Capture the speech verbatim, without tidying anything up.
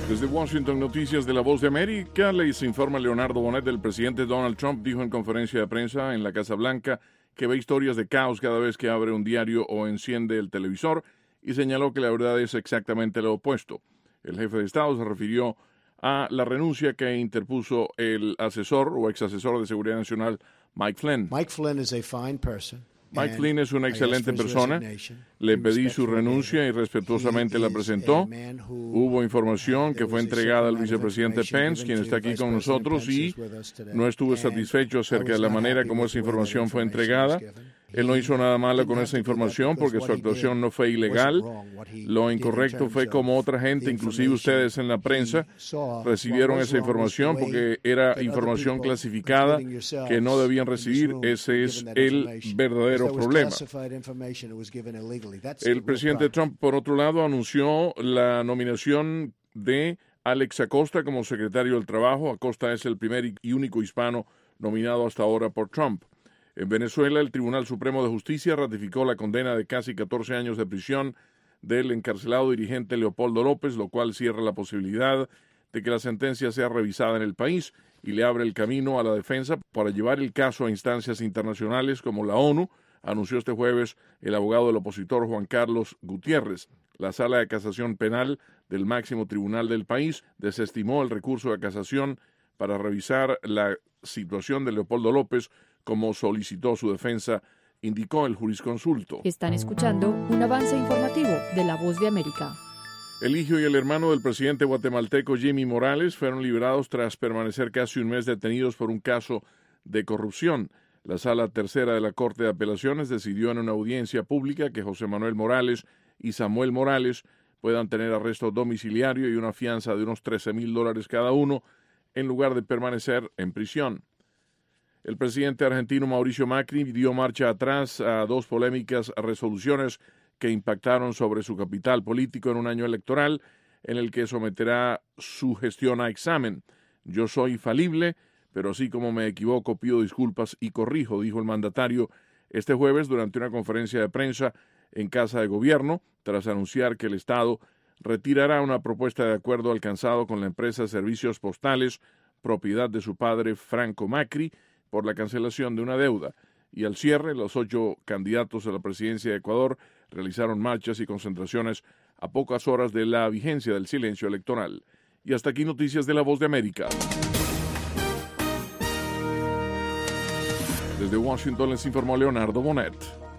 Desde Washington, noticias de La Voz de América, les informa Leonardo Bonet. El presidente Donald Trump dijo en conferencia de prensa en la Casa Blanca que ve historias de caos cada vez que abre un diario o enciende el televisor y señaló que la verdad es exactamente lo opuesto. El jefe de Estado se refirió a la renuncia que interpuso el asesor o ex asesor de Seguridad Nacional Mike Flynn. Mike Flynn is a fine person. Mike Flynn es una excelente persona. Le pedí su renuncia y respetuosamente la presentó. Hubo información que fue entregada al vicepresidente Pence, quien está aquí con nosotros, y no estuvo satisfecho acerca de la manera como esa información fue entregada. Él no hizo nada malo con esa información porque su actuación no fue ilegal. Lo incorrecto fue como otra gente, inclusive ustedes en la prensa, recibieron esa información porque era información clasificada que no debían recibir. Ese es el verdadero problema. El presidente Trump, por otro lado, anunció la nominación de Alex Acosta como secretario del Trabajo. Acosta es el primer y único hispano nominado hasta ahora por Trump. En Venezuela, el Tribunal Supremo de Justicia ratificó la condena de casi catorce años de prisión del encarcelado dirigente Leopoldo López, lo cual cierra la posibilidad de que la sentencia sea revisada en el país y le abre el camino a la defensa para llevar el caso a instancias internacionales como la ONU, anunció este jueves el abogado del opositor Juan Carlos Gutiérrez. La Sala de Casación Penal del máximo tribunal del país desestimó el recurso de casación para revisar la situación de Leopoldo López, como solicitó su defensa, indicó el jurisconsulto. Están escuchando un avance informativo de La Voz de América. El hijo y el hermano del presidente guatemalteco Jimmy Morales fueron liberados tras permanecer casi un mes detenidos por un caso de corrupción. La Sala Tercera de la Corte de Apelaciones decidió en una audiencia pública que José Manuel Morales y Samuel Morales puedan tener arresto domiciliario y una fianza de unos trece mil dólares cada uno, en lugar de permanecer en prisión. El presidente argentino Mauricio Macri dio marcha atrás a dos polémicas resoluciones que impactaron sobre su capital político en un año electoral en el que someterá su gestión a examen. Yo soy falible, pero así como me equivoco pido disculpas y corrijo, dijo el mandatario este jueves durante una conferencia de prensa en Casa de Gobierno, tras anunciar que el Estado retirará una propuesta de acuerdo alcanzado con la empresa de servicios postales, propiedad de su padre Franco Macri, por la cancelación de una deuda. Y al cierre, los ocho candidatos a la presidencia de Ecuador realizaron marchas y concentraciones a pocas horas de la vigencia del silencio electoral. Y hasta aquí noticias de La Voz de América. Desde Washington les informó Leonardo Bonet.